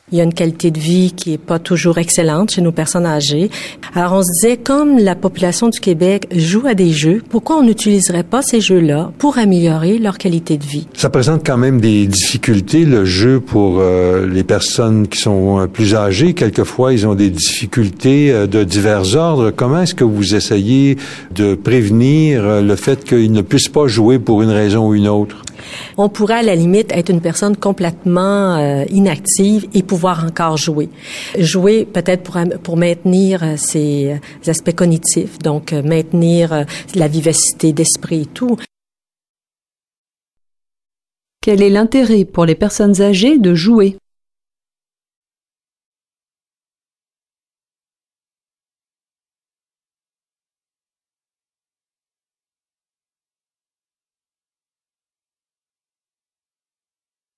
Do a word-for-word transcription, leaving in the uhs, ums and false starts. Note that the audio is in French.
Il y a une qualité de vie qui est pas toujours excellente chez nos personnes âgées. Alors, on se disait, comme la population du Québec joue à des jeux, pourquoi on n'utiliserait pas ces jeux-là pour améliorer leur qualité de vie? Ça présente quand même des difficultés, le jeu, pour euh, les personnes qui sont plus âgées. Quelquefois, ils ont des difficultés euh, de divers ordres. Comment est-ce que vous essayez de prévenir euh, le fait qu'ils ne puissent pas jouer pour une raison ou une autre? On pourrait à la limite être une personne complètement euh, inactive et pouvoir encore jouer. Jouer peut-être pour, pour maintenir euh, ses euh, aspects cognitifs, donc euh, maintenir euh, la vivacité d'esprit et tout. Quel est l'intérêt pour les personnes âgées de jouer?